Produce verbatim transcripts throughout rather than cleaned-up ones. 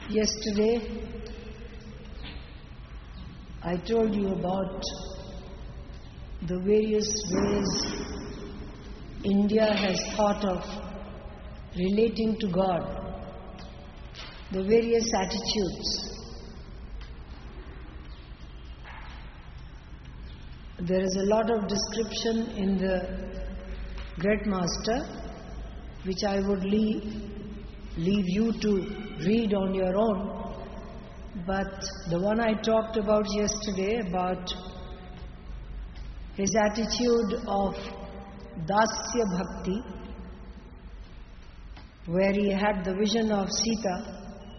Yesterday, I told you about the various ways India has thought of relating to God, the various attitudes. There is a lot of description in the Great Master, which I would leave, leave you to read on your own. But the one I talked about yesterday, about his attitude of Dasya Bhakti, where he had the vision of Sita,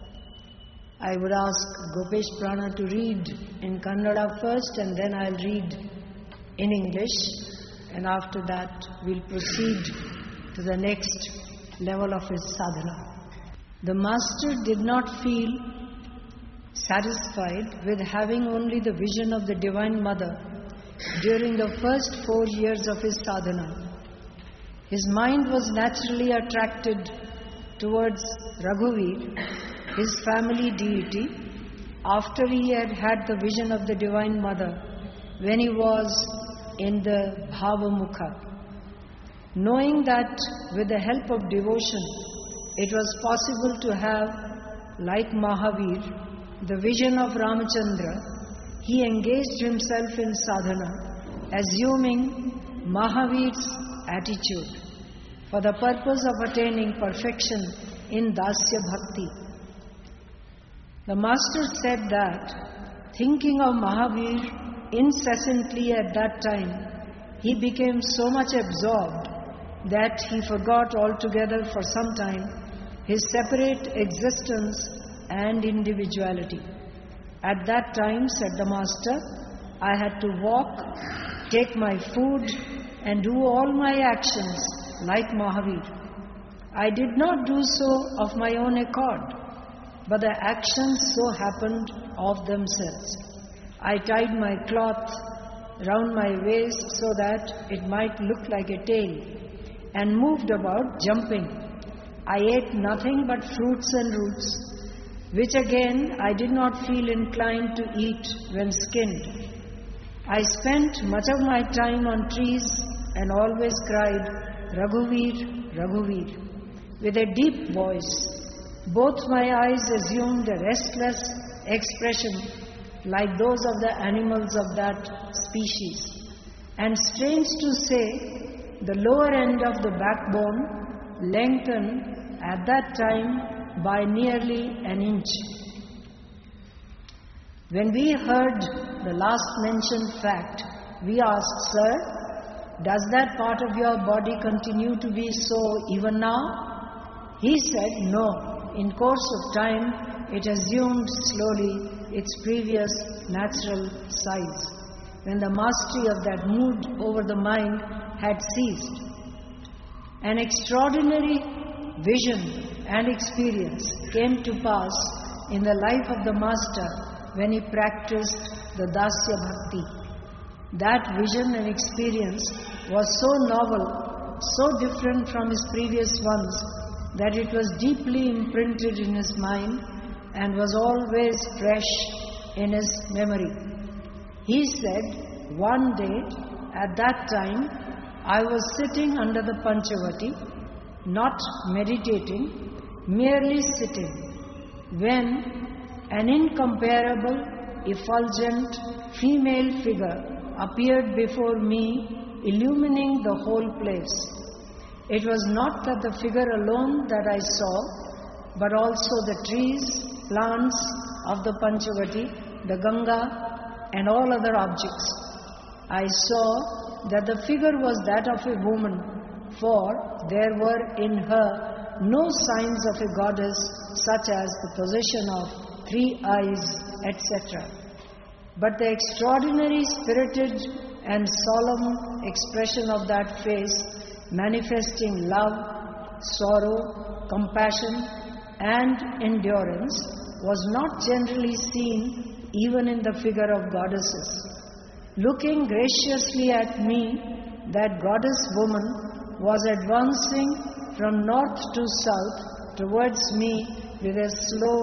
I would ask Gopesh Prana to read in Kannada first, and then I'll read in English, and after that we'll proceed to the next level of his sadhana. The master did not feel satisfied with having only the vision of the Divine Mother during the first four years of his sadhana. His mind was naturally attracted towards Raghuveer, his family deity, after he had had the vision of the Divine Mother when he was in the Bhavamukha. Knowing that with the help of devotion it was possible to have, like Mahavir, the vision of Ramachandra, he engaged himself in sadhana, assuming Mahavir's attitude for the purpose of attaining perfection in Dasya Bhakti. The master said that, thinking of Mahavir incessantly at that time, he became so much absorbed that he forgot altogether for some time his separate existence and individuality. At that time, said the master, I had to walk, take my food, and do all my actions like Mahavir. I did not do so of my own accord, but the actions so happened of themselves. I tied my cloth round my waist so that it might look like a tail, and moved about jumping. I ate nothing but fruits and roots, which again I did not feel inclined to eat when skinned. I spent much of my time on trees and always cried, Raghuveer, Raghuveer, with a deep voice. Both my eyes assumed a restless expression like those of the animals of that species. And strange to say, the lower end of the backbone lengthened at that time by nearly an inch. When we heard the last mentioned fact, we asked, Sir, does that part of your body continue to be so even now? He said, no. In course of time, it assumed slowly its previous natural size, when the mastery of that mood over the mind had ceased. An extraordinary vision and experience came to pass in the life of the master when he practiced the Dasya Bhakti. That vision and experience was so novel, so different from his previous ones, that it was deeply imprinted in his mind and was always fresh in his memory. He said, one day, at that time, I was sitting under the Panchavati, not meditating, merely sitting, when an incomparable, effulgent female figure appeared before me, illumining the whole place. It was not that the figure alone that I saw, but also the trees, plants of the Panchavati, the Ganga, and all other objects. I saw that the figure was that of a woman, for there were in her no signs of a goddess, such as the possession of three eyes, et cetera. But the extraordinary spirited and solemn expression of that face, manifesting love, sorrow, compassion, and endurance, was not generally seen even in the figure of goddesses. Looking graciously at me, that goddess woman was advancing from north to south towards me with a slow,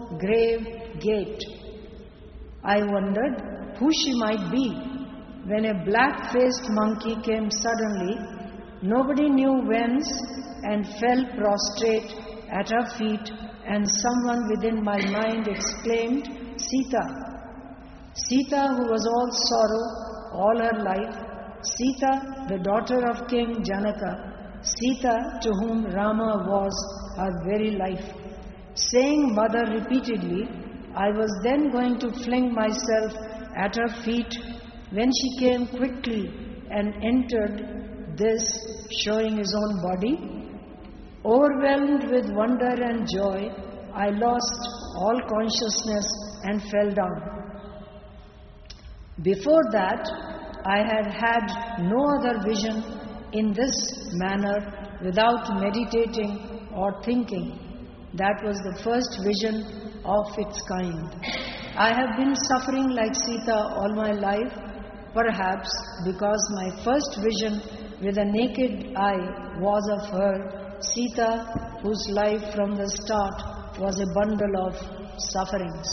grave gait. I wondered who she might be when a black-faced monkey came suddenly, nobody knew whence, and fell prostrate at her feet, and someone within my mind exclaimed, Sita. Sita, who was all sorrow all her life, Sita, the daughter of King Janaka, Sita, to whom Rama was her very life. Saying mother repeatedly, I was then going to fling myself at her feet when she came quickly and entered, this showing his own body. Overwhelmed with wonder and joy, I lost all consciousness and fell down. Before that, I had had no other vision in this manner without meditating or thinking. That was the first vision of its kind. I have been suffering like Sita all my life, perhaps because my first vision with a naked eye was of her, Sita, whose life from the start was a bundle of sufferings.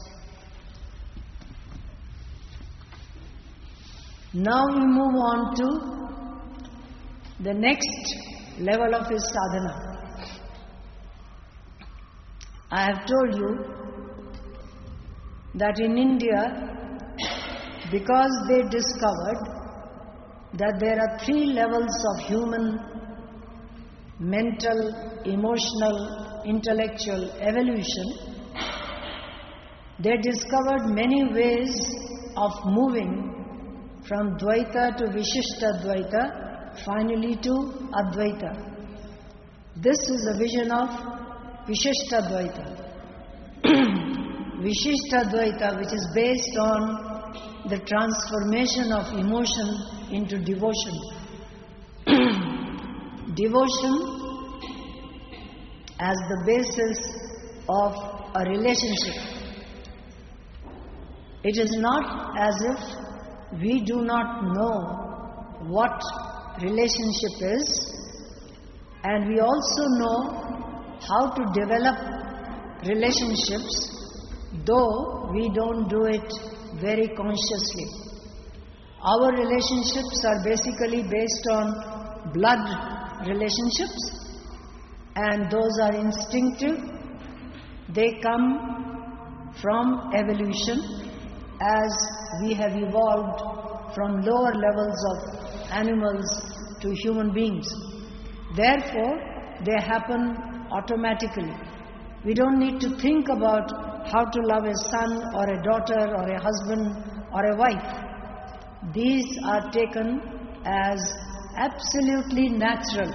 Now we move on to the next level of his sadhana. I have told you that in India, because they discovered that there are three levels of human mental, emotional, intellectual evolution, they discovered many ways of moving from Dvaita to Vishishta Dvaita, finally to Advaita. This is a vision of Vishishta Dvaita. Vishishta Dvaita, which is based on the transformation of emotion into devotion. Devotion as the basis of a relationship. It is not as if we do not know what relationship is, and we also know how to develop relationships, though we don't do it very consciously. Our relationships are basically based on blood relationships, and those are instinctive. They come from evolution as we have evolved from lower levels of animals to human beings. Therefore, they happen automatically. We don't need to think about how to love a son or a daughter or a husband or a wife. These are taken as absolutely natural.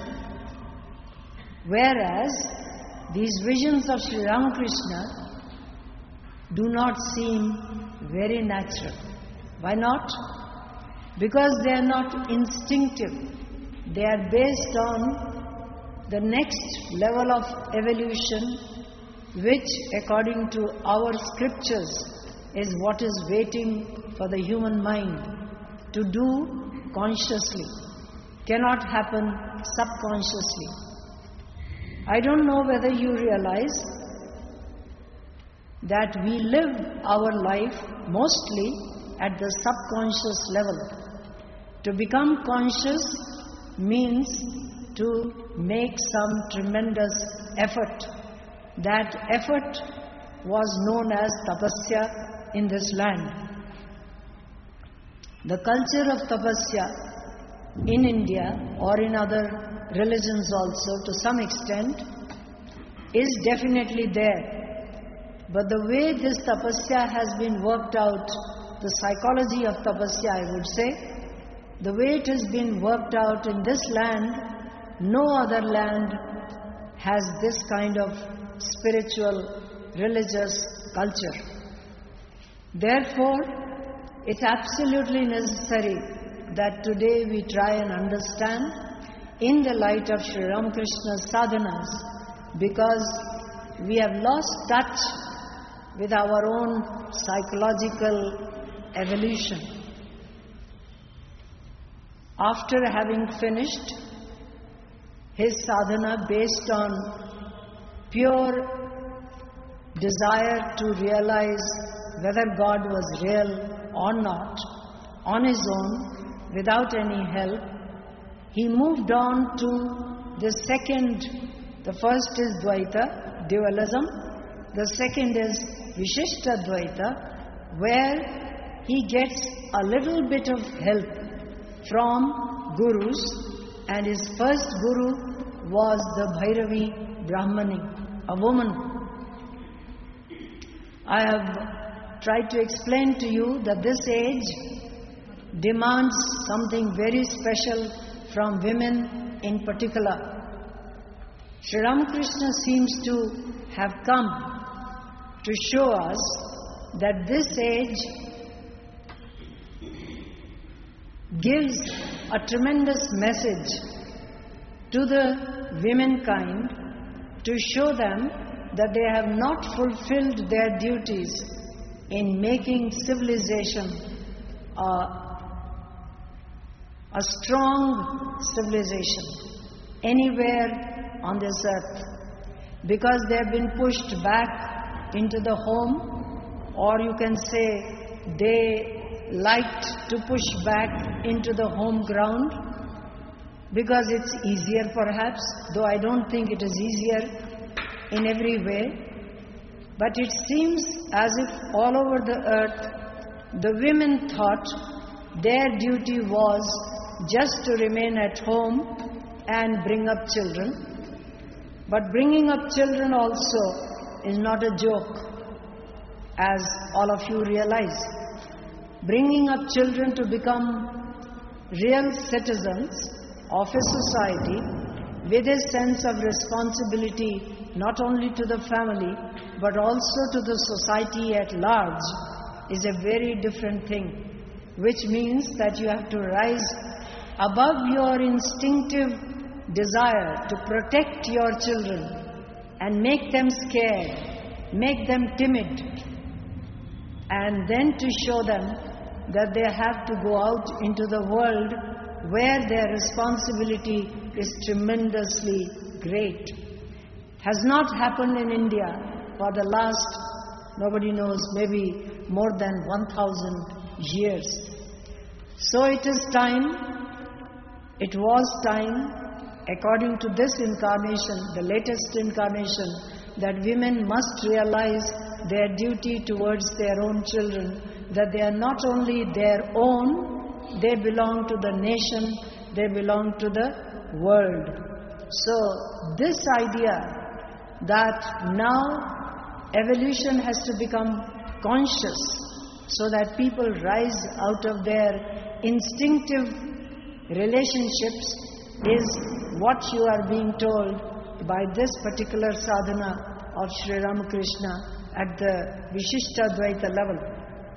Whereas these visions of Sri Ramakrishna do not seem very natural. Why not? Because they are not instinctive. They are based on the next level of evolution, which according to our scriptures is what is waiting for the human mind to do consciously. Cannot happen subconsciously. I don't know whether you realize that we live our life mostly at the subconscious level. To become conscious means to make some tremendous effort. That effort was known as tapasya in this land. The culture of tapasya in India or in other religions also to some extent is definitely there. But the way this tapasya has been worked out, the psychology of tapasya I would say, the way it has been worked out in this land, no other land has this kind of spiritual, religious culture. Therefore, it's absolutely necessary that today we try and understand in the light of Sri Ramakrishna's sadhanas, because we have lost touch with our own psychological evolution. After having finished his sadhana based on pure desire to realize whether God was real or not, on his own, without any help, he moved on to the second. The first is Dvaita, dualism. The second is Vishishta Dvaita, where he gets a little bit of help from gurus, and his first guru was the Bhairavi Brahmani, a woman. I have tried to explain to you that this age demands something very special from women in particular. Sri Ramakrishna seems to have come to show us that this age gives a tremendous message to the womankind to show them that they have not fulfilled their duties in making civilization a, a strong civilization anywhere on this earth, because they have been pushed back into the home, or you can say they liked to push back into the home ground because it's easier perhaps, though I don't think it is easier in every way. But it seems as if all over the earth the women thought their duty was just to remain at home and bring up children. But bringing up children also is not a joke, as all of you realize. Bringing up children to become real citizens of a society with a sense of responsibility not only to the family but also to the society at large is a very different thing, which means that you have to rise above your instinctive desire to protect your children and make them scared, make them timid, and then to show them that they have to go out into the world where their responsibility is tremendously great. Has not happened in India for the last, nobody knows, maybe more than one thousand years. So it is time, it was time, according to this incarnation, the latest incarnation, that women must realize their duty towards their own children, that they are not only their own, they belong to the nation, they belong to the world. So this idea that now evolution has to become conscious so that people rise out of their instinctive relationships is what you are being told by this particular sadhana of Sri Ramakrishna at the Vishishta Dvaita level.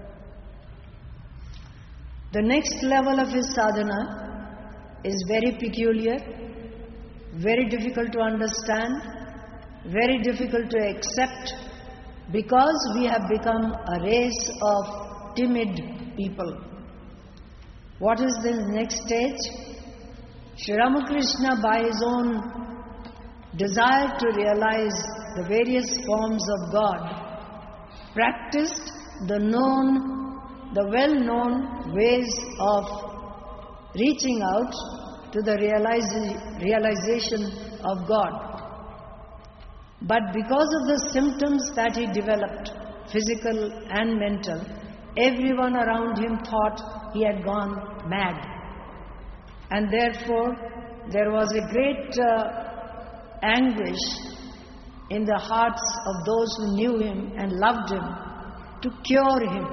The next level of his sadhana is very peculiar, very difficult to understand, very difficult to accept, because we have become a race of timid people. What is the next stage? Sri Ramakrishna, by his own desire to realize the various forms of God, practiced the known, the well-known ways of reaching out to the realiza- realization of God. But because of the symptoms that he developed, physical and mental, everyone around him thought he had gone mad. And therefore, there was a great uh, anguish in the hearts of those who knew him and loved him to cure him.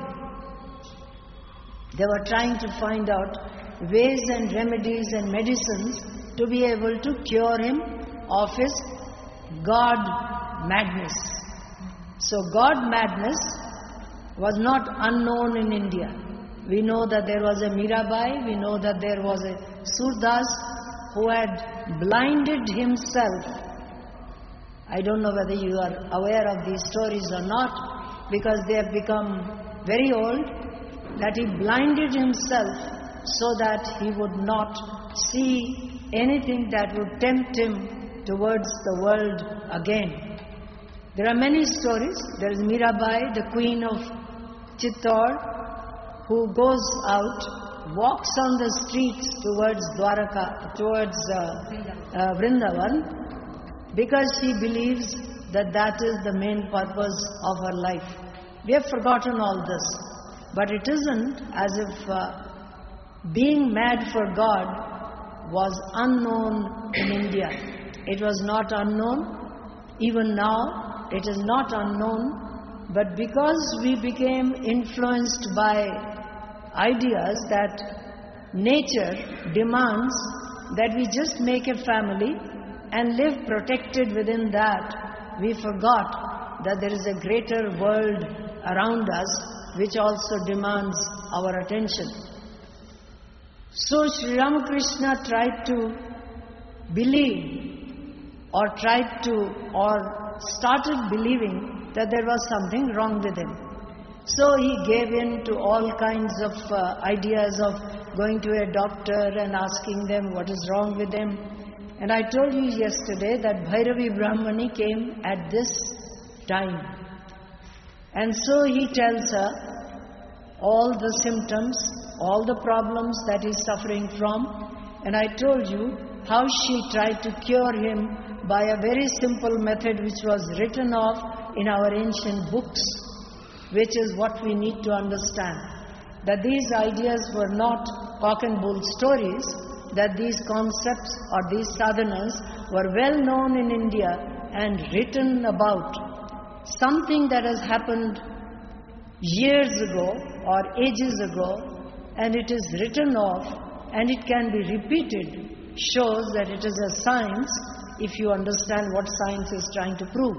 They were trying to find out ways and remedies and medicines to be able to cure him of his God madness. So God madness was not unknown in India. We know that there was a Mirabai, we know that there was a Surdas who had blinded himself. I don't know whether you are aware of these stories or not, because they have become very old, that he blinded himself so that he would not see anything that would tempt him towards the world again. There are many stories. There is Mirabai, the queen of Chittor, who goes out, walks on the streets towards Dwaraka, towards uh, uh, Vrindavan, because she believes that that is the main purpose of her life. We have forgotten all this. But it isn't as if uh, being mad for God was unknown in India. It was not unknown. Even now, it is not unknown. But because we became influenced by ideas that nature demands that we just make a family and live protected within that, we forgot that there is a greater world around us which also demands our attention. So Sri Ramakrishna tried to believe or tried to or started believing that there was something wrong with him. So he gave in to all kinds of uh, ideas of going to a doctor and asking them what is wrong with him. And I told you yesterday that Bhairavi Brahmani came at this time. And so he tells her all the symptoms, all the problems that he's suffering from. And I told you how she tried to cure him by a very simple method which was written off in our ancient books, which is what we need to understand. That these ideas were not cock and bull stories, that these concepts or these sadhanas were well known in India and written about. Something that has happened years ago or ages ago, and it is written off and it can be repeated, shows that it is a science if you understand what science is trying to prove.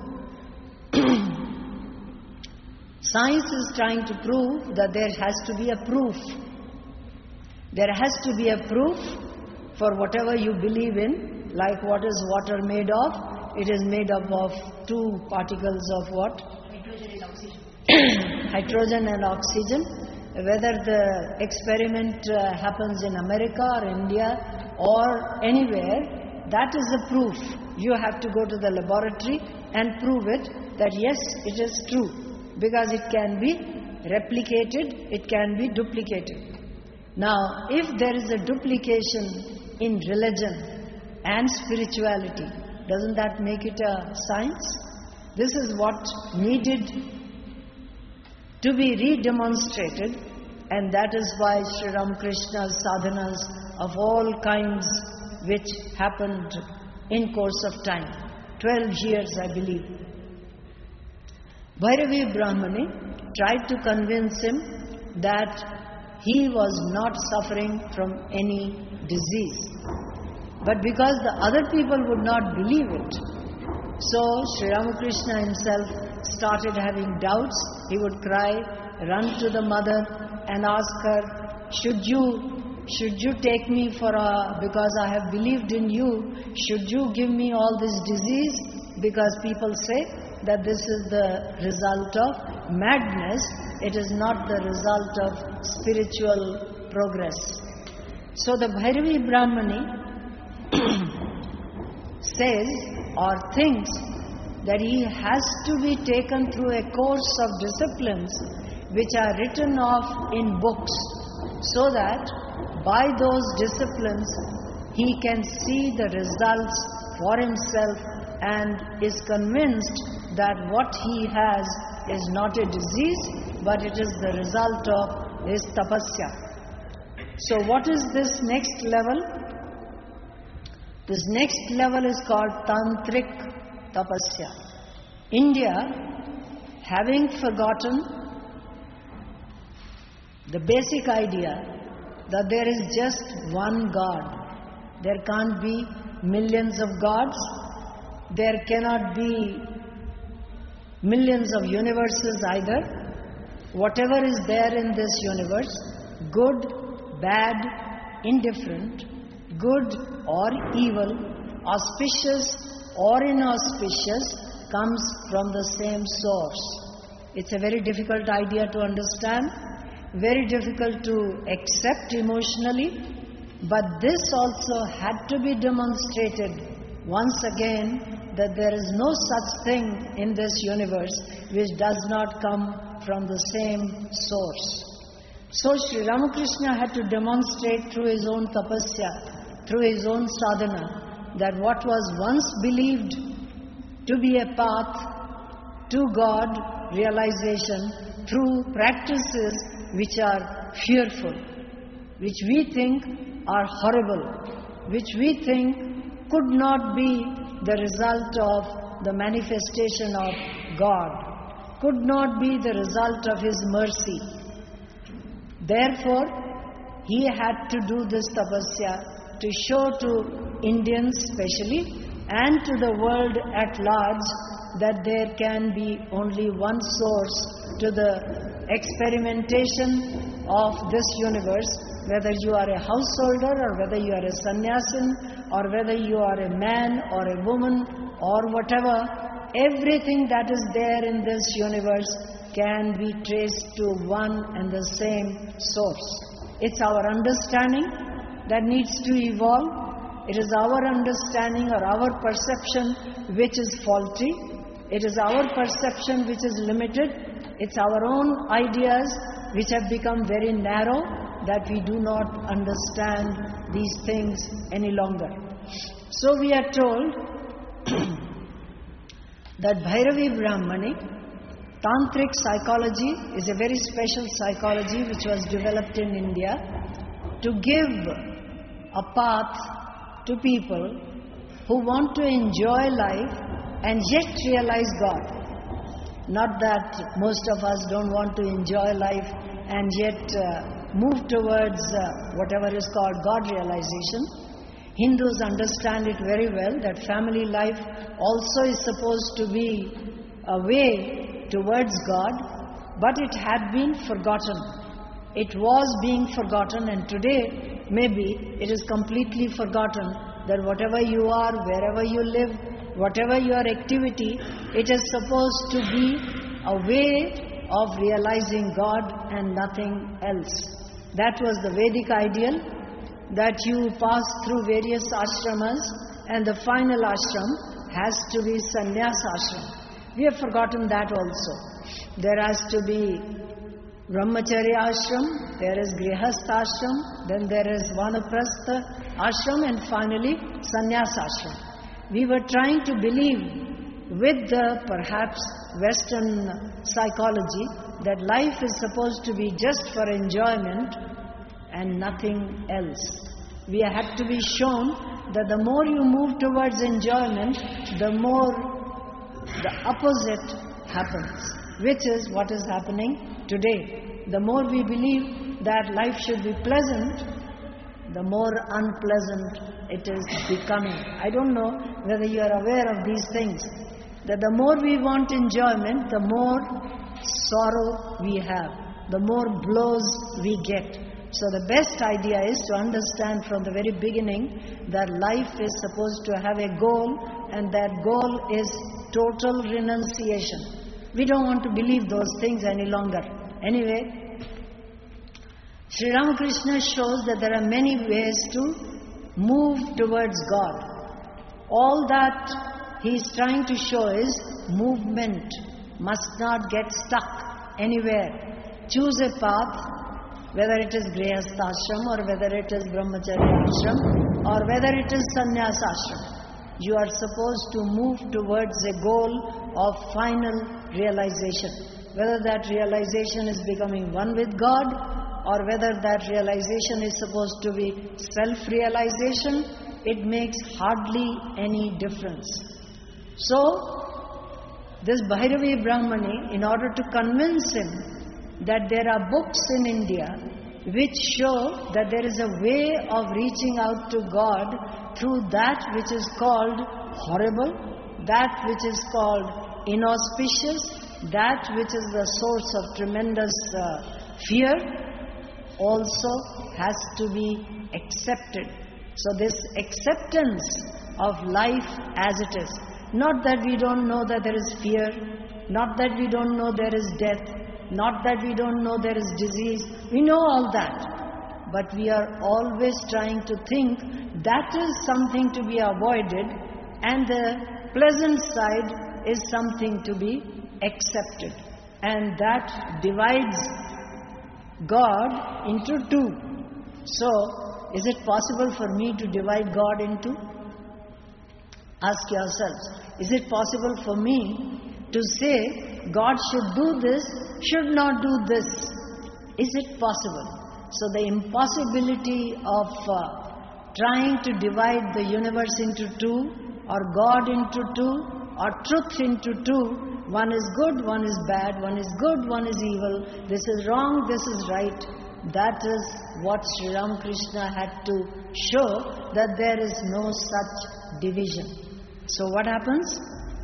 Science is trying to prove that there has to be a proof. There has to be a proof for whatever you believe in, like what is water made of? It is made up of two particles of what? Hydrogen and oxygen. Hydrogen and oxygen. Whether the experiment uh, happens in America or India or anywhere, that is a proof. You have to go to the laboratory and prove it that yes, it is true. Because it can be replicated, it can be duplicated. Now, if there is a duplication in religion and spirituality, doesn't that make it a science? This is what needed to be re-demonstrated, and that is why Sri Ramakrishna's sadhanas of all kinds which happened in course of time, twelve years I believe. Bhairavi Brahmani tried to convince him that he was not suffering from any disease. But because the other people would not believe it, so Sri Ramakrishna himself started having doubts. He would cry, run to the mother and ask her, should you, should you take me for a, because I have believed in you, should you give me all this disease? Because people say that this is the result of madness, it is not the result of spiritual progress. So the Bhairavi Brahmani says or thinks that he has to be taken through a course of disciplines which are written off in books, so that by those disciplines he can see the results for himself and is convinced that what he has is not a disease, but it is the result of his tapasya. So what is this next level? This next level is called Tantric Tapasya. India, having forgotten the basic idea that there is just one God, there can't be millions of gods, there cannot be millions of universes either. Whatever is there in this universe, good, bad, indifferent, good or evil, auspicious or inauspicious, comes from the same source. It's a very difficult idea to understand, very difficult to accept emotionally, but this also had to be demonstrated once again that there is no such thing in this universe which does not come from the same source. So Sri Ramakrishna had to demonstrate through his own tapasya, through his own sadhana, that what was once believed to be a path to God realization through practices which are fearful, which we think are horrible, which we think could not be the result of the manifestation of God, could not be the result of His mercy. Therefore, he had to do this tapasya to show to Indians specially and to the world at large that there can be only one source to the experimentation of this universe, whether you are a householder or whether you are a sannyasin or whether you are a man or a woman or whatever. Everything that is there in this universe can be traced to one and the same source. It's our understanding that needs to evolve. It is our understanding or our perception which is faulty. It is our perception which is limited. It's our own ideas which have become very narrow that we do not understand these things any longer. So we are told that Bhairavi Brahmani, Tantric psychology, is a very special psychology which was developed in India to give a path to people who want to enjoy life and yet realize God. Not that most of us don't want to enjoy life and yet uh, move towards uh, whatever is called God realization. Hindus understand it very well that family life also is supposed to be a way towards God, but it had been forgotten. It was being forgotten, and today maybe it is completely forgotten that whatever you are, wherever you live, whatever your activity, it is supposed to be a way of realizing God and nothing else. That was the Vedic ideal, that you pass through various ashramas and the final ashram has to be sannyas ashram. We have forgotten that also. There has to be Brahmacharya ashram, there is Grihastha ashram, then there is Vanaprastha ashram, and finally sannyas ashram. We were trying to believe with the perhaps Western psychology that life is supposed to be just for enjoyment and nothing else. We had to be shown that the more you move towards enjoyment, the more the opposite happens, which is what is happening today. The more we believe that life should be pleasant, the more unpleasant it is becoming. I don't know whether you are aware of these things, that the more we want enjoyment, the more sorrow we have, the more blows we get. So the best idea is to understand from the very beginning that life is supposed to have a goal, and that goal is total renunciation. We don't want to believe those things any longer. Anyway, Sri Ramakrishna shows that there are many ways to move towards God. All that he is trying to show is movement must not get stuck anywhere. Choose a path, whether it is Grihastha ashram or whether it is Brahmacharya ashram or whether it is sannyas ashram. You are supposed to move towards a goal of final realization. Whether that realization is becoming one with God or whether that realization is supposed to be self-realization, it makes hardly any difference. So, this Bhairavi Brahmani, in order to convince him that there are books in India which show that there is a way of reaching out to God through that which is called horrible, that which is called inauspicious, that which is the source of tremendous uh, fear, also has to be accepted. So this acceptance of life as it is, not that we don't know that there is fear, not that we don't know there is death, not that we don't know there is disease, we know all that, but we are always trying to think that is something to be avoided, and the pleasant side is something to be accepted. And that divides God into two. So, is it possible for me to divide God into? Ask yourselves, is it possible for me to say God should do this, should not do this? Is it possible? So the impossibility of uh, trying to divide the universe into two, or God into two, or truth into two, one is good, one is bad, one is good, one is evil, this is wrong, this is right. That is what Sri Ramakrishna had to show, that there is no such division. So what happens?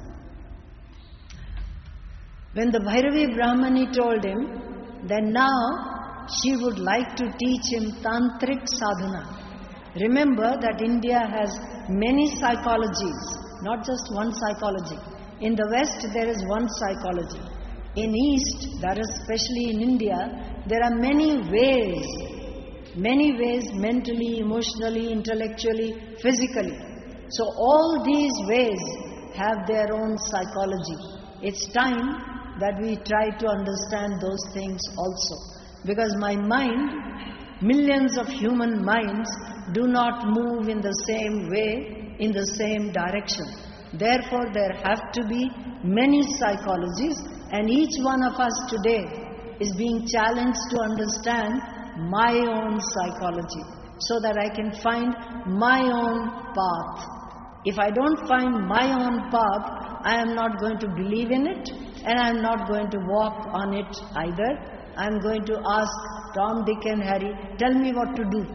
When the Bhairavi Brahmani told him that now she would like to teach him Tantric Sadhana. Remember that India has many psychologies, not just one psychology. In the West there is one psychology. In East, that is especially in India, there are many ways, many ways mentally, emotionally, intellectually, physically. So all these ways have their own psychology. It's time that we try to understand those things also. Because my mind, millions of human minds do not move in the same way, in the same direction. Therefore, there have to be many psychologies, and each one of us today is being challenged to understand my own psychology, so that I can find my own path. If I don't find my own path, I am not going to believe in it, and I am not going to walk on it either. I am going to ask Tom, Dick and Harry, tell me what to do.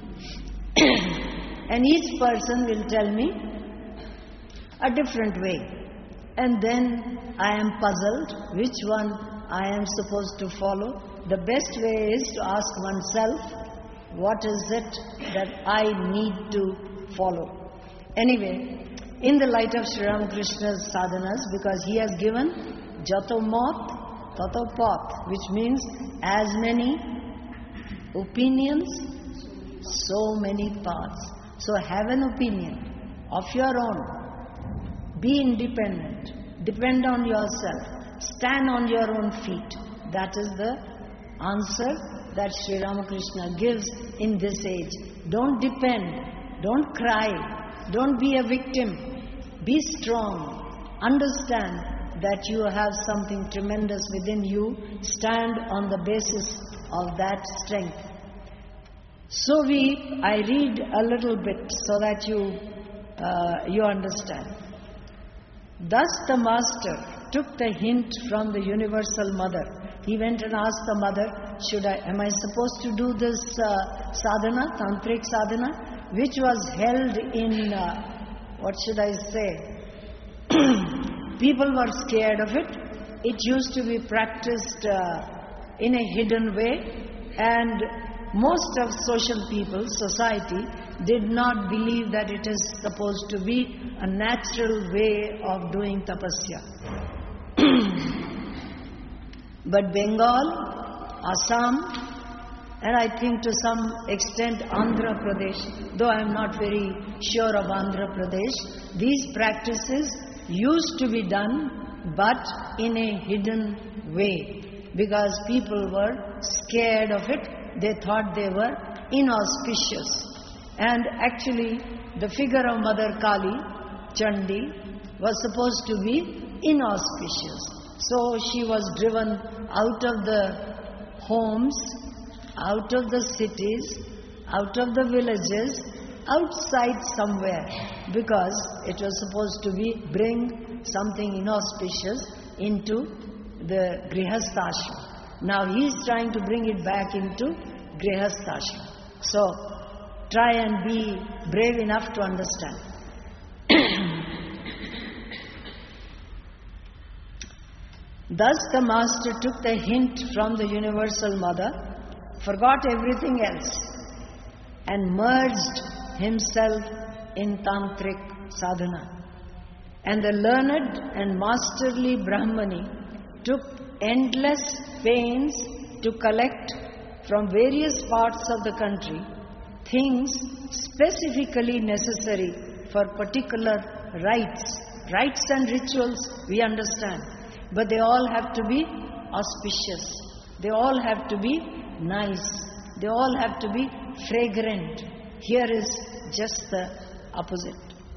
And each person will tell me a different way. And then I am puzzled which one I am supposed to follow. The best way is to ask oneself, what is it that I need to follow? Anyway, in the light of Sri Ramakrishna's sadhanas, because he has given Jato Mat, Tato Path, which means as many opinions, so many paths. So have an opinion of your own. Be independent. Depend on yourself. Stand on your own feet. That is the answer that Sri Ramakrishna gives in this age. Don't depend. Don't cry. Don't be a victim. Be strong. Understand that you have something tremendous within you. Stand on the basis of that strength. So we, I read a little bit so that you, uh, you understand. Thus the master took the hint from the Universal Mother. He went and asked the mother, should I, am I supposed to do this uh, sadhana, tantric sadhana, which was held in, uh, what should I say? People were scared of it. It used to be practiced uh, in a hidden way, and most of social people, society, did not believe that it is supposed to be a natural way of doing tapasya. But Bengal, Assam, and I think to some extent Andhra Pradesh, though I am not very sure of Andhra Pradesh, these practices used to be done, but in a hidden way, because people were scared of it. They thought they were inauspicious. And actually, the figure of Mother Kali, Chandi, was supposed to be inauspicious. So she was driven out of the homes, out of the cities, out of the villages, outside somewhere, because it was supposed to be bring something inauspicious into the Grihasthashram. Now he is trying to bring it back into Grihasthashram. So try and be brave enough to understand. Thus the master took the hint from the Universal Mother, forgot everything else, and merged himself in tantric sadhana. And the learned and masterly Brahmani took endless pains to collect from various parts of the country things specifically necessary for particular rites Rites and rituals, we understand. But they all have to be auspicious. They all have to be nice. They all have to be fragrant. Here is just the opposite.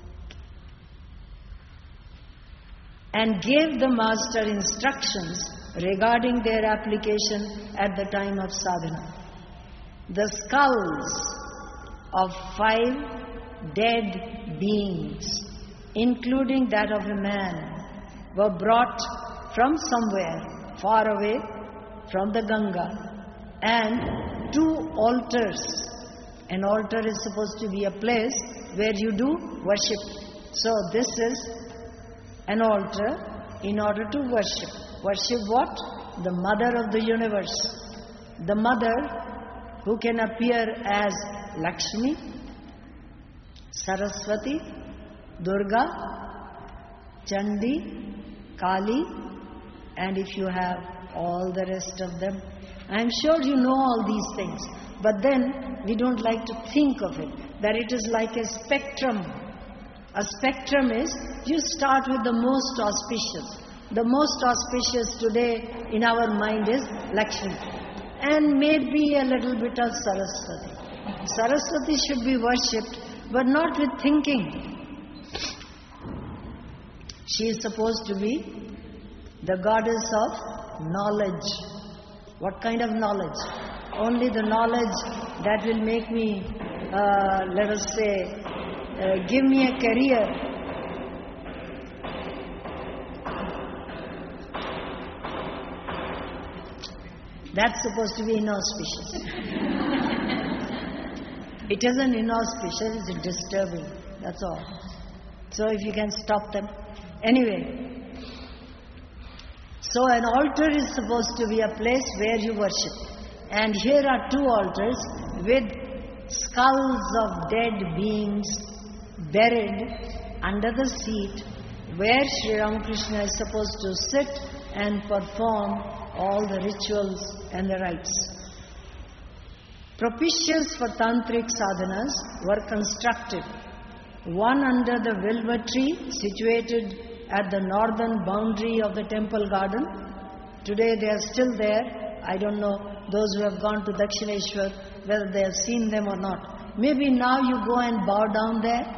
And gave the master instructions regarding their application at the time of sadhana. The skulls of five dead beings, including that of a man, were brought from somewhere far away from the Ganga, and two altars. An altar is supposed to be a place where you do worship. So this is an altar in order to worship. Worship what? The mother of the universe. The mother who can appear as Lakshmi, Saraswati, Durga, Chandi, Kali, and if you have all the rest of them. I am sure you know all these things, but then we don't like to think of it, that it is like a spectrum. A spectrum is, you start with the most auspicious. The most auspicious today in our mind is Lakshmi, and maybe a little bit of Saraswati. Saraswati should be worshipped, but not with thinking. She is supposed to be the goddess of knowledge. What kind of knowledge? Only the knowledge that will make me, uh, let us say, uh, give me a career. That's supposed to be inauspicious. It isn't inauspicious, it's disturbing. That's all. So if you can stop them. Anyway, so an altar is supposed to be a place where you worship. And here are two altars with skulls of dead beings buried under the seat where Sri Ramakrishna is supposed to sit and perform all the rituals and the rites. Propitious for tantric sadhanas were constructed, one under the Vilva tree situated at the northern boundary of the temple garden. Today they are still there. I don't know those who have gone to Dakshineshwar whether they have seen them or not. Maybe now you go and bow down there.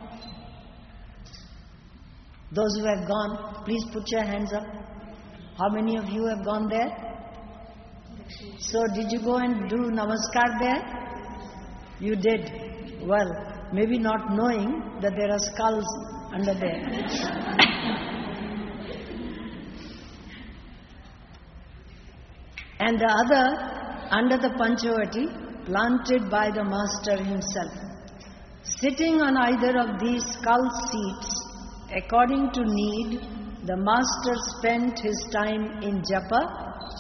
Those who have gone, please put your hands up. How many of you have gone there? So did you go and do namaskar there? You did. Well, maybe not knowing that there are skulls under there. And the other under the Panchavati, planted by the master himself. Sitting on either of these skull seats, according to need, the master spent his time in japa.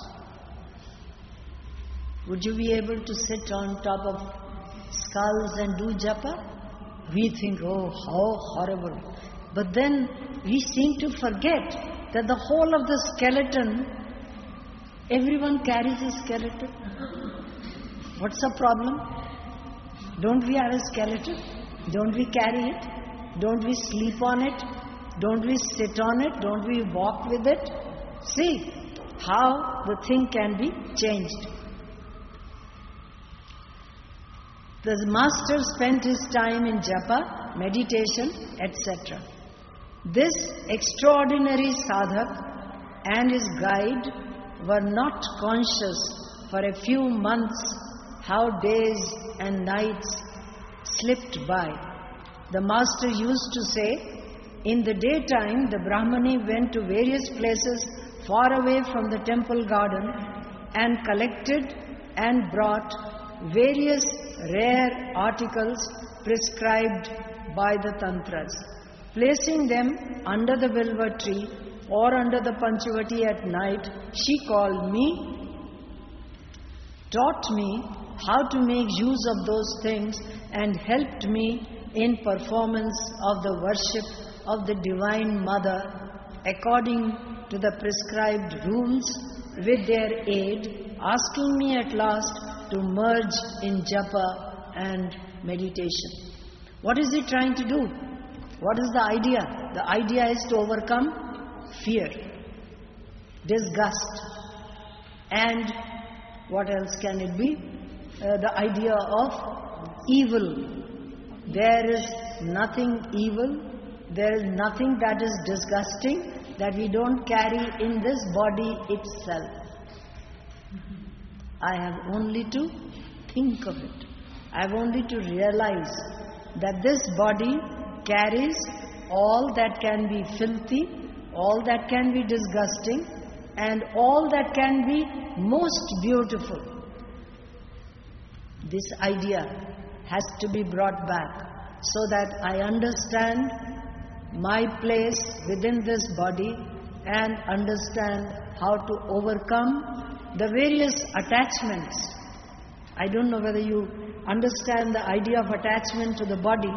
Would you be able to sit on top of skulls and do japa? We think, oh, how horrible. But then we seem to forget that the whole of the skeleton, everyone carries a skeleton. What's the problem? Don't we have a skeleton? Don't we carry it? Don't we sleep on it? Don't we sit on it? Don't we walk with it? See how the thing can be changed. The master spent his time in japa, meditation, et cetera. This extraordinary sadhak and his guide were not conscious for a few months how days and nights slipped by. The master used to say, in the daytime the Brahmani went to various places far away from the temple garden and collected and brought various rare articles prescribed by the tantras. Placing them under the Vilva tree or under the Panchavati at night, she called me, taught me how to make use of those things, and helped me in performance of the worship of the Divine Mother according to the prescribed rules with their aid, asking me at last to merge in japa and meditation. What is he trying to do? What is the idea? The idea is to overcome fear, disgust, and what else can it be? Uh, the idea of evil. There is nothing evil, there is nothing that is disgusting that we don't carry in this body itself. I have only to think of it. I have only to realize that this body carries all that can be filthy, all that can be disgusting, and all that can be most beautiful. This idea has to be brought back so that I understand my place within this body and understand how to overcome the various attachments. I don't know whether you understand the idea of attachment to the body.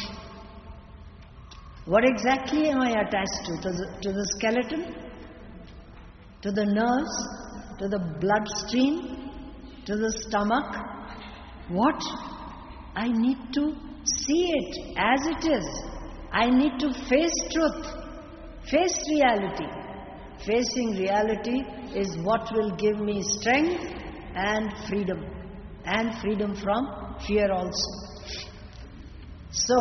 What exactly am I attached to? To the, to the skeleton? To the nerves? To the bloodstream? To the stomach? What? I need to see it as it is. I need to face truth, face reality. Facing reality is what will give me strength and freedom, and freedom from fear also. So,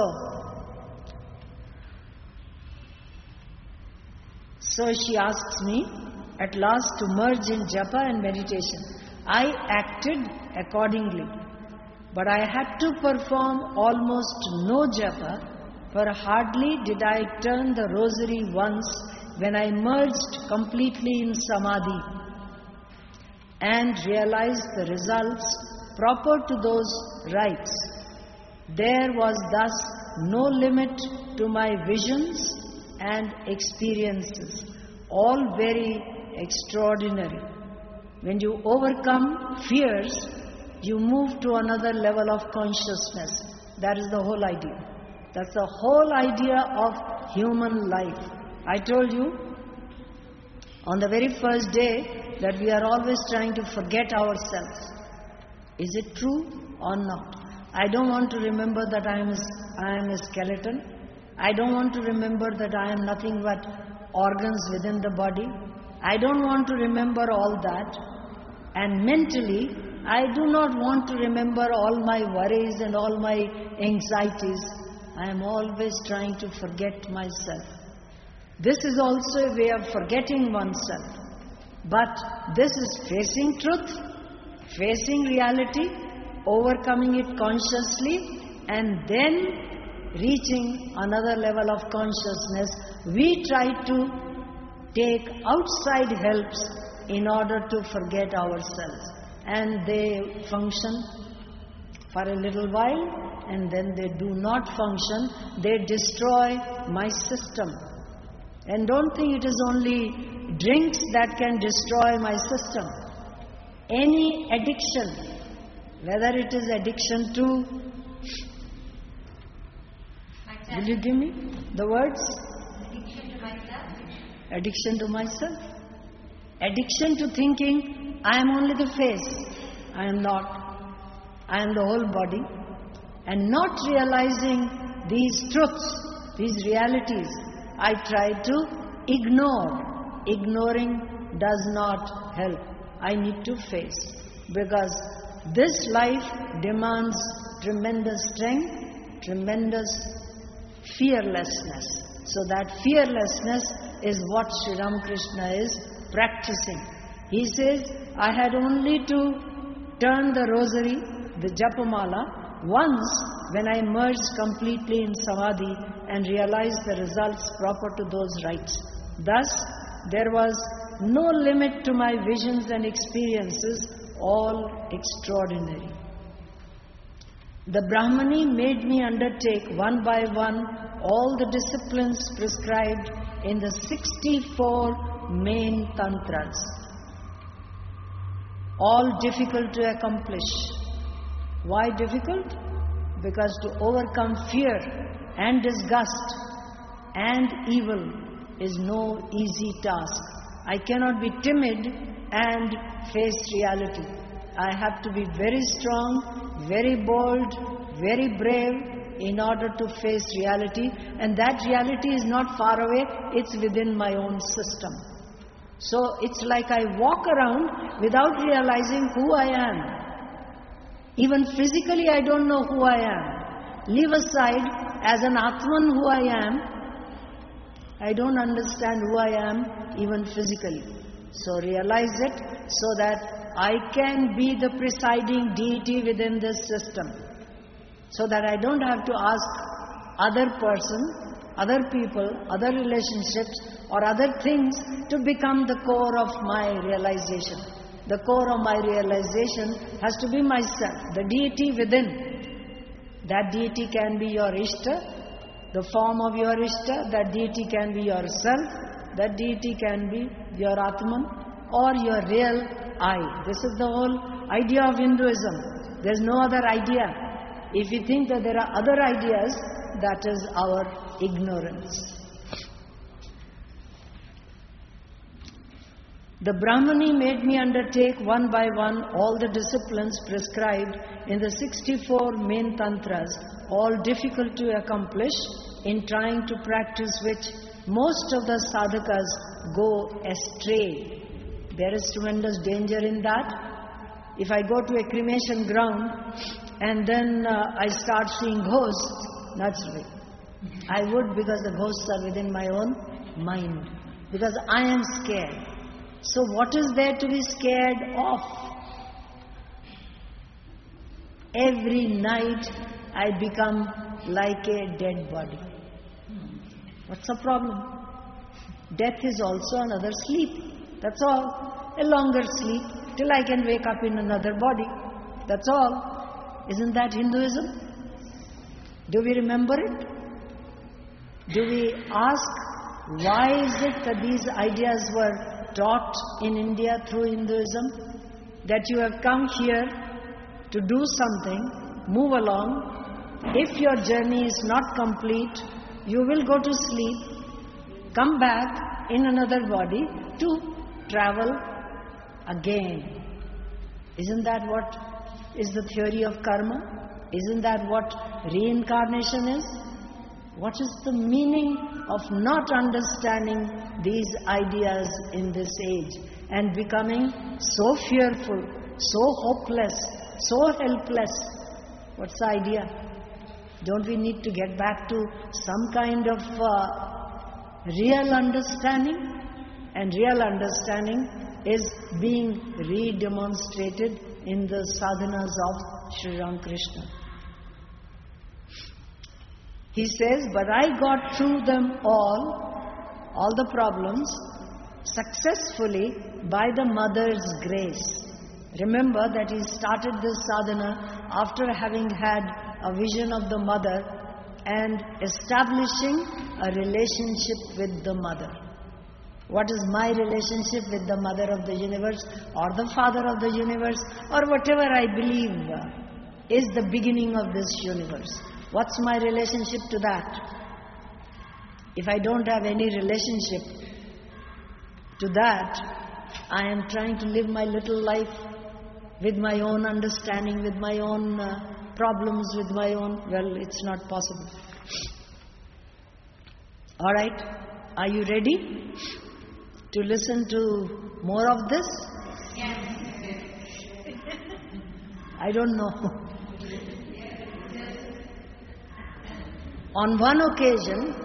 so she asks me at last to merge in japa and meditation. I acted accordingly, but I had to perform almost no japa, for hardly did I turn the rosary once when I merged completely in samadhi and realized the results proper to those rites. There was thus no limit to my visions and experiences, all very extraordinary. When you overcome fears, you move to another level of consciousness. That is the whole idea. That's the whole idea of human life. I told you on the very first day that we are always trying to forget ourselves. Is it true or not? I don't want to remember that I am a, I am a skeleton. I don't want to remember that I am nothing but organs within the body. I don't want to remember all that. And mentally, I do not want to remember all my worries and all my anxieties. I am always trying to forget myself. This is also a way of forgetting oneself. But this is facing truth, facing reality, overcoming it consciously, and then reaching another level of consciousness. We try to take outside helps in order to forget ourselves. And they function for a little while, and then they do not function. They destroy my system. And don't think it is only drinks that can destroy my system. Any addiction, whether it is addiction to, will you give me the words? Addiction to myself. Addiction to myself. Addiction to thinking, I am only the face. I am not. I am the whole body. And not realizing these truths, these realities, I try to ignore. Ignoring does not help. I need to face. Because this life demands tremendous strength, tremendous fearlessness. So that fearlessness is what Sri Ramakrishna is practicing. He says, I had only to turn the rosary, the Japamala, once when I merged completely in Samadhi and realized the results proper to those rites. Thus, there was no limit to my visions and experiences, all extraordinary. The Brahmani made me undertake one by one all the disciplines prescribed in the sixty-four main tantras. All difficult to accomplish. Why difficult? Because to overcome fear and disgust and evil is no easy task. I cannot be timid and face reality. I have to be very strong, very bold, very brave, in order to face reality, and that reality is not far away, it's within my own system. So it's like I walk around without realizing who I am. Even physically I don't know who I am. Leave aside as an Atman who I am, I don't understand who I am even physically. So realize it so that I can be the presiding deity within this system. So that I don't have to ask other person, other people, other relationships or other things to become the core of my realization. The core of my realization has to be myself, the deity within. That deity can be your Ishta, the form of your Ishta, that deity can be yourself, that deity can be your Atman or your real I. This is the whole idea of Hinduism. There is no other idea. If you think that there are other ideas, that is our ignorance. The Brahmani made me undertake one by one all the disciplines prescribed in the sixty-four main tantras, all difficult to accomplish, in trying to practice which most of the sadhakas go astray. There is tremendous danger in that. If I go to a cremation ground and then uh, I start seeing ghosts, naturally, I would, because the ghosts are within my own mind, because I am scared. So what is there to be scared of? Every night I become like a dead body. What's the problem? Death is also another sleep. That's all. A longer sleep till I can wake up in another body. That's all. Isn't that Hinduism? Do we remember it? Do we ask why is it that these ideas were taught in India through Hinduism? That you have come here to do something, move along. If your journey is not complete, you will go to sleep, come back in another body to travel again. Isn't that what is the theory of karma? Isn't that what reincarnation is? What is the meaning of not understanding these ideas in this age and becoming so fearful, so hopeless, so helpless? What's the idea? Don't we need to get back to some kind of uh, real understanding? And real understanding is being re-demonstrated in the sadhanas of Sri Ramakrishna. He says, but I got through them all, all the problems, successfully by the mother's grace. Remember that he started this sadhana after having had a vision of the mother and establishing a relationship with the mother. What is my relationship with the mother of the universe or the father of the universe or whatever I believe is the beginning of this universe? What's my relationship to that? If I don't have any relationship to that, I am trying to live my little life with my own understanding, with my own uh, problems, with my own, well, it's not possible. All right, are you ready to listen to more of this? Yes. I don't know. On one occasion,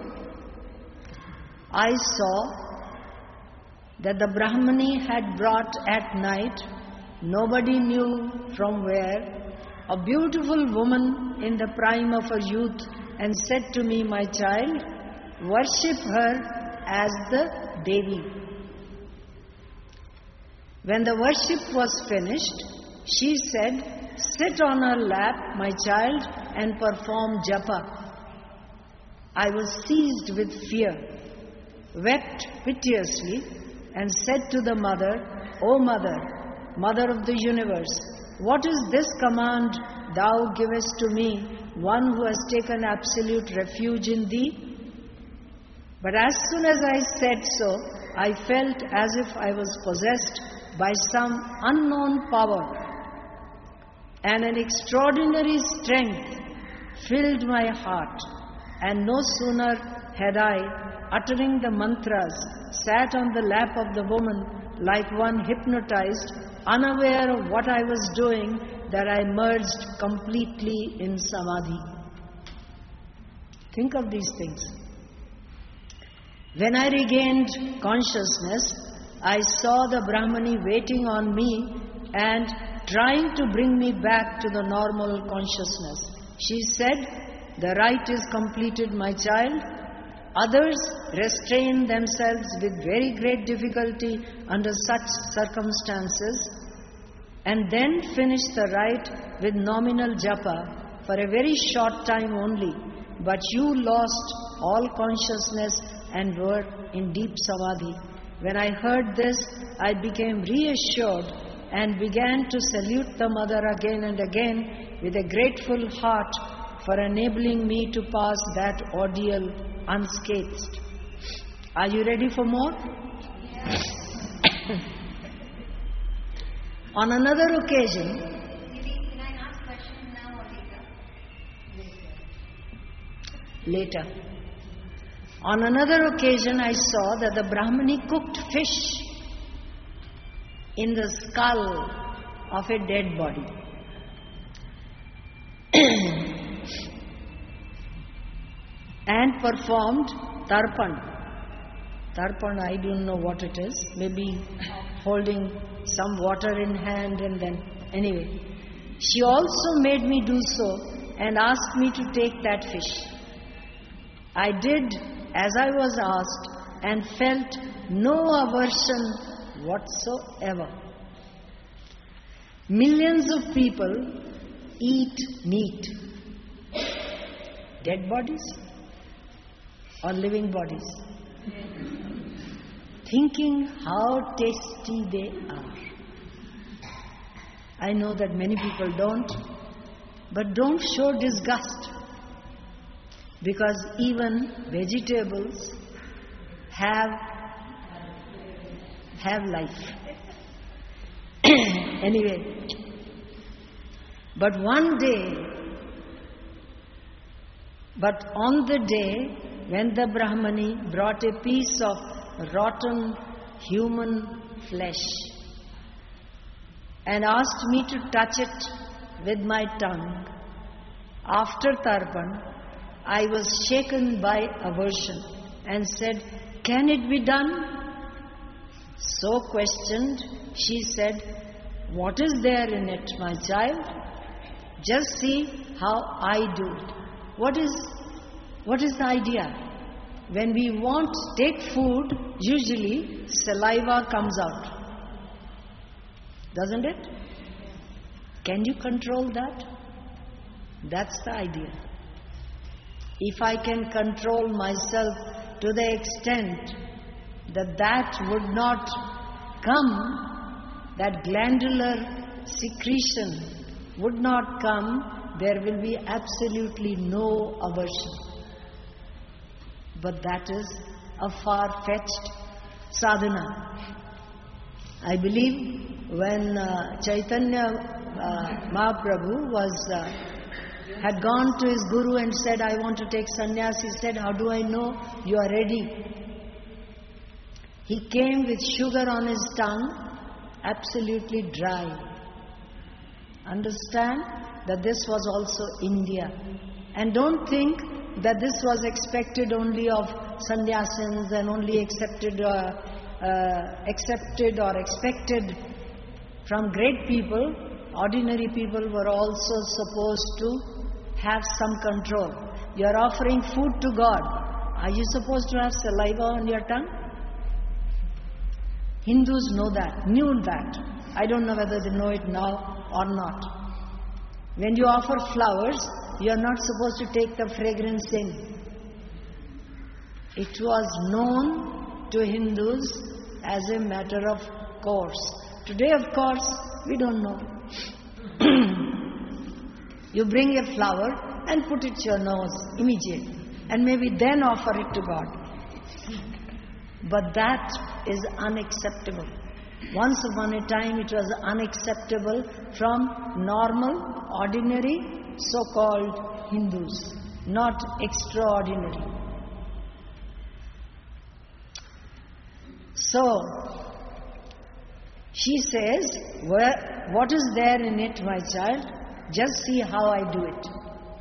I saw that the Brahmani had brought at night, nobody knew from where, a beautiful woman in the prime of her youth and said to me, my child, worship her as the Devi. When the worship was finished, she said, sit on her lap, my child, and perform japa. I was seized with fear, wept piteously, and said to the mother, O mother, mother of the universe, what is this command thou givest to me, one who has taken absolute refuge in thee? But as soon as I said so, I felt as if I was possessed by some unknown power, and an extraordinary strength filled my heart, and no sooner had I, uttering the mantras, sat on the lap of the woman like one hypnotized, unaware of what I was doing, that I merged completely in samadhi. Think of these things. When I regained consciousness, I saw the Brahmani waiting on me and trying to bring me back to the normal consciousness. She said, "The rite is completed, my child." Others restrain themselves with very great difficulty under such circumstances and then finish the rite with nominal japa for a very short time only. But you lost all consciousness and were in deep samadhi. When I heard this, I became reassured and began to salute the mother again and again with a grateful heart for enabling me to pass that ordeal unscathed. Are you ready for more? Yes. On another occasion, Can I ask questions now or later? later. On another occasion, I saw that the Brahmani cooked fish in the skull of a dead body. And performed tarpan. Tarpan, I don't know what it is. Maybe holding some water in hand and then... Anyway, she also made me do so and asked me to take that fish. I did as I was asked and felt no aversion whatsoever. Millions of people eat meat. Dead bodies or living bodies? Thinking how tasty they are. I know that many people don't, but don't show disgust, because even vegetables have have life. Anyway, but one day, but on the day when the Brahmani brought a piece of rotten human flesh and asked me to touch it with my tongue, after tarpan, I was shaken by aversion and said, "Can it be done?" So questioned, she said, "What is there in it, my child? Just see how I do it." What is, what is the idea? When we want to take food, usually saliva comes out. Doesn't it? Can you control that? That's the idea. If I can control myself to the extent that that would not come, that glandular secretion would not come, there will be absolutely no aversion. But that is a far-fetched sadhana. I believe when uh, Chaitanya uh, Mahaprabhu was uh, had gone to his guru and said, "I want to take sannyas," he said, "How do I know you are ready?" He came with sugar on his tongue, absolutely dry. Understand that this was also India. And don't think that this was expected only of sannyasins and only accepted, uh, uh, accepted or expected from great people. Ordinary people were also supposed to have some control. You are offering food to God. Are you supposed to have saliva on your tongue? Hindus know that, knew that. I don't know whether they know it now or not. When you offer flowers, you are not supposed to take the fragrance in. It was known to Hindus as a matter of course. Today, of course, we don't know. You bring a flower and put it to your nose immediately, and maybe then offer it to God. But that is unacceptable. Once upon a time it was unacceptable from normal, ordinary so-called Hindus, not extraordinary. So, she says, what is there in it, my child? Just see how I do it.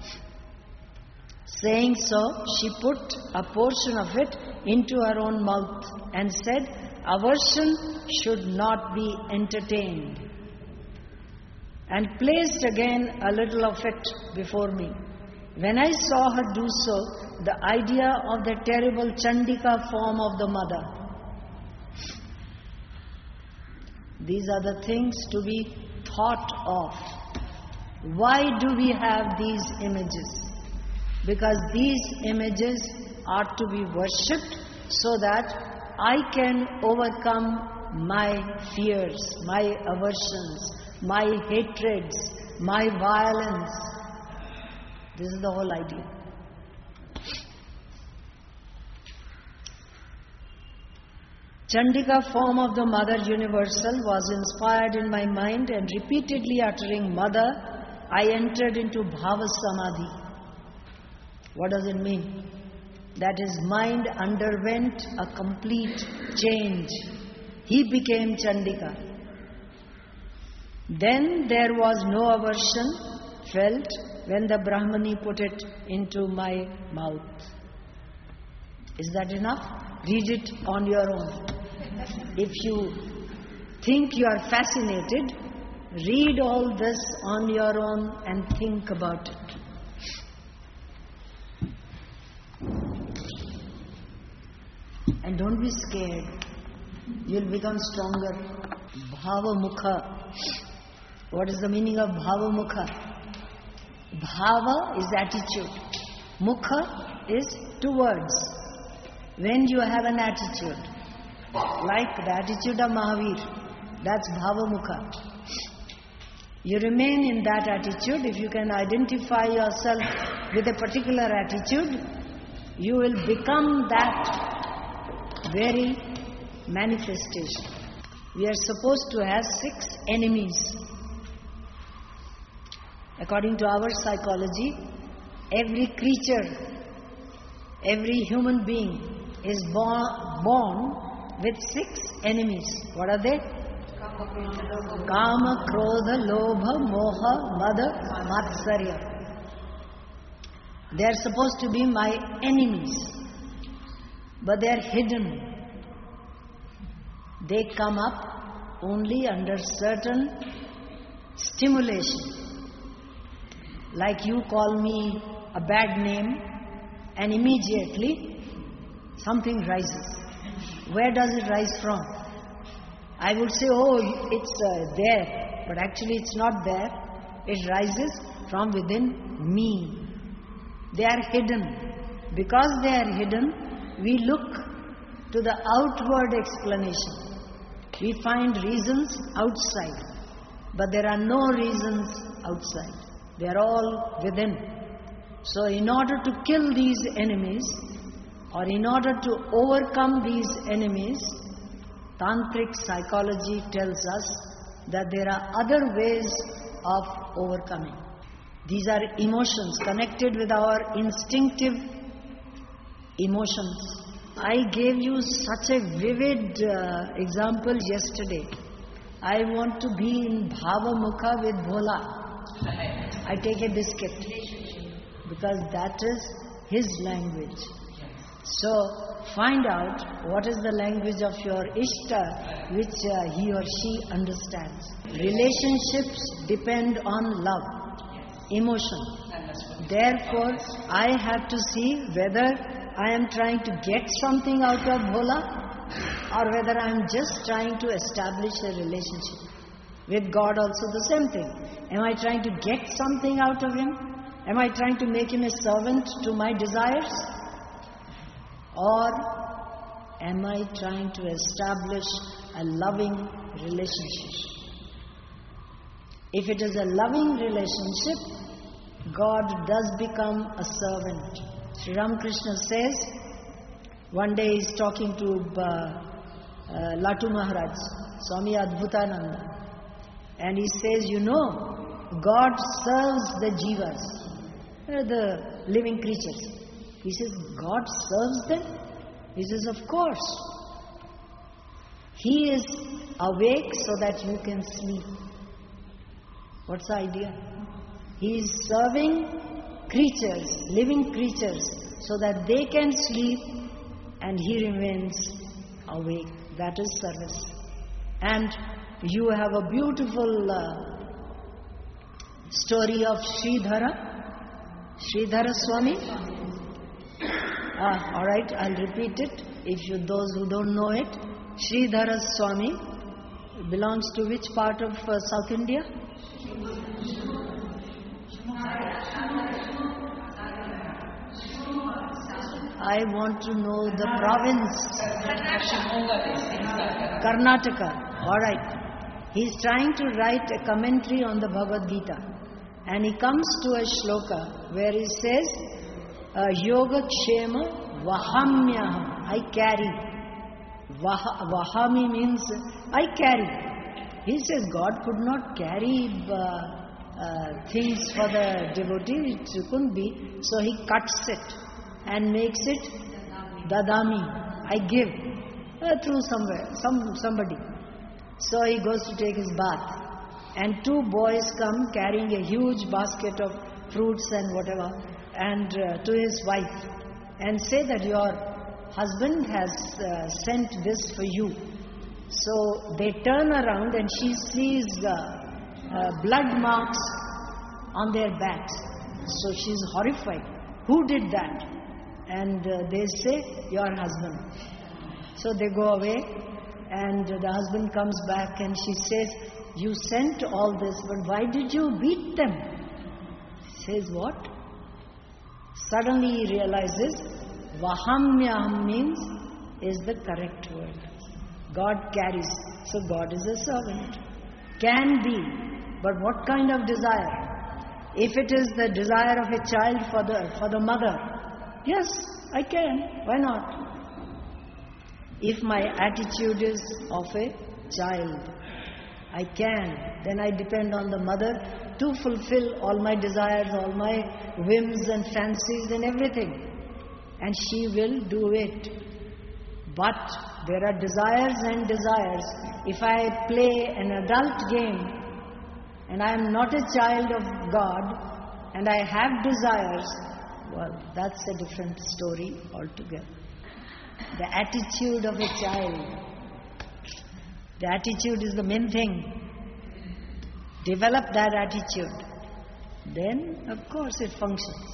Saying so, she put a portion of it into her own mouth and said, aversion should not be entertained. And placed again a little of it before me. When I saw her do so, the idea of the terrible Chandika form of the mother. These are the things to be thought of. Why do we have these images? Because these images are to be worshipped so that I can overcome my fears, my aversions, my hatreds, my violence. This is the whole idea. Chandika form of the Mother Universal was inspired in my mind, and repeatedly uttering Mother, I entered into Bhava Samadhi. What does it mean? That his mind underwent a complete change. He became Chandika. Then there was no aversion felt when the Brahmani put it into my mouth. Is that enough? Read it on your own. If you think you are fascinated, read all this on your own and think about it. And don't be scared. You'll become stronger. Bhava Mukha. What is the meaning of Bhava Mukha? Bhava is attitude. Mukha is towards. When you have an attitude, like the attitude of Mahavir, that's Bhava Mukha. You remain in that attitude. If you can identify yourself with a particular attitude, you will become that very manifestation. We are supposed to have six enemies. According to our psychology, every creature, every human being is born, born with six enemies. What are they? Kama, Krodha, Lobha, Moha, Mada, Matsarya. They are supposed to be my enemies, but they are hidden. They come up only under certain stimulation. Like you call me a bad name, and immediately something rises. Where does it rise from? I would say, oh, it's uh, there, but actually it's not there. It rises from within me. They are hidden. Because they are hidden, we look to the outward explanation. We find reasons outside, but there are no reasons outside. They are all within. So in order to kill these enemies, or in order to overcome these enemies, Tantric psychology tells us that there are other ways of overcoming. These are emotions connected with our instinctive emotions. I gave you such a vivid uh, example yesterday. I want to be in Bhava Mukha with Bhola. I take a biscuit because that is his language. So find out what is the language of your Ishta which uh, he or she understands. Relationships depend on love, emotion. Therefore, I have to see whether I am trying to get something out of Bhola or whether I am just trying to establish a relationship. With God also the same thing. Am I trying to get something out of him? Am I trying to make him a servant to my desires? Or am I trying to establish a loving relationship? If it is a loving relationship, God does become a servant. Sri Ramakrishna says, one day he is talking to uh, uh, Latu Maharaj, Swami Adbhutananda, and he says, you know, God serves the jivas, uh, the living creatures. He says, God serves them? He says, of course. He is awake so that you can sleep. What's the idea? He is serving creatures, living creatures, so that they can sleep and He remains awake. That is service. And you have a beautiful uh, story of Sridhara, Sridhara Swami. Ah, all right, I'll repeat it. If you, those who don't know it, Sridhara Swami belongs to which part of uh, South India? I want to know the province. Karnataka. All right. He's trying to write a commentary on the Bhagavad Gita. And he comes to a shloka where he says, uh, Yoga Kshema Vahamyaham. I carry. Vah- Vahami means I carry. He says God could not carry uh, uh, things for the devotee. It couldn't be. So he cuts it and makes it dadami. I give uh, through somewhere, some somebody. So he goes to take his bath. And two boys come carrying a huge basket of fruits and whatever, and uh, to his wife, and say that your husband has uh, sent this for you. So they turn around and she sees uh, uh, blood marks on their backs. So she's horrified. Who did that? And uh, they say, your husband. So they go away, and the husband comes back and she says, you sent all this, but why did you beat them? He says, what? Suddenly he realizes, Vahamyaham means is the correct word. God carries. So God is a servant. Can be. But what kind of desire? If it is the desire of a child for the, for the mother, yes, I can. Why not? If my attitude is of a child, I can. Then I depend on the mother to fulfill all my desires, all my whims and fancies and everything. And she will do it. But there are desires and desires. If I play an adult game and I am not a child of God and I have desires, well, that's a different story altogether. The attitude of a child. The attitude is the main thing. Develop that attitude. Then, of course, it functions.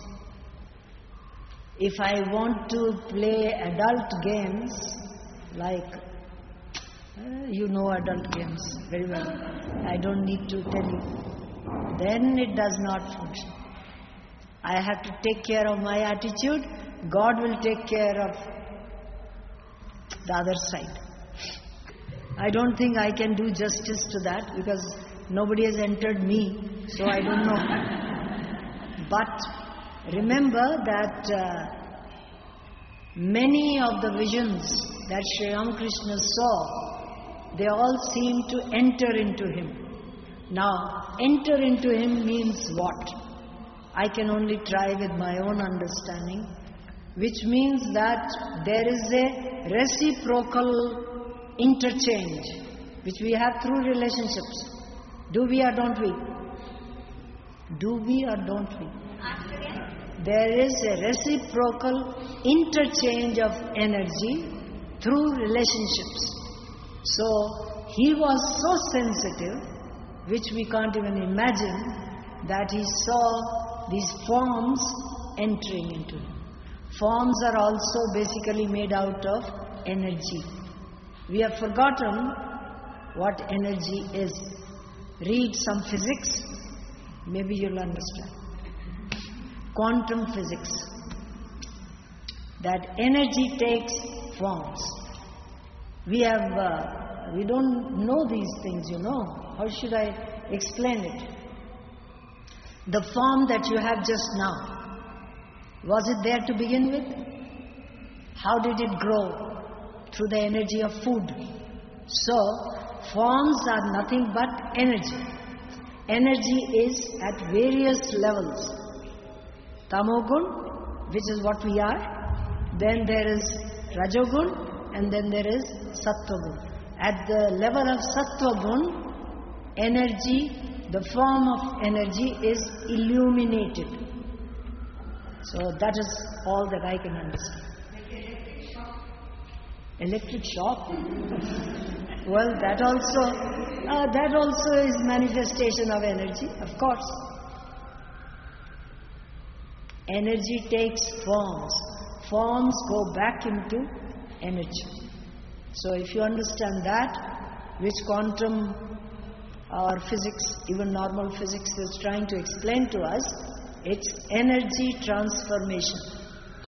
If I want to play adult games, like, uh, you know adult games very well, I don't need to tell you, then it does not function. I have to take care of my attitude. God will take care of the other side. I don't think I can do justice to that because nobody has entered me, so I don't know. But remember that uh, many of the visions that Sri Ramakrishna saw, they all seem to enter into him. Now, enter into him means what? I can only try with my own understanding, which means that there is a reciprocal interchange which we have through relationships. Do we or don't we? Do we or don't we? There is a reciprocal interchange of energy through relationships. So he was so sensitive, which we can't even imagine, that he saw these forms entering into him. Forms are also basically made out of energy. We have forgotten what energy is. Read some physics, maybe you'll understand. Quantum physics. That energy takes forms. We have, uh, we don't know these things, you know. How should I explain it? The form that you have just now, was it there to begin with? How did it grow? Through the energy of food. So, forms are nothing but energy. energy is at various levels. Tamogun, which is what we are. Then there is Rajogun, and then there is Sattvagun. At the level of Sattvagun, energy, the form of energy is illuminated. So that is all that I can understand. Electric shock? Well, that also, uh, that also is manifestation of energy, of course. Energy takes forms. Forms go back into energy. So if you understand that, which quantum or physics, even normal physics is trying to explain to us, it's energy transformation.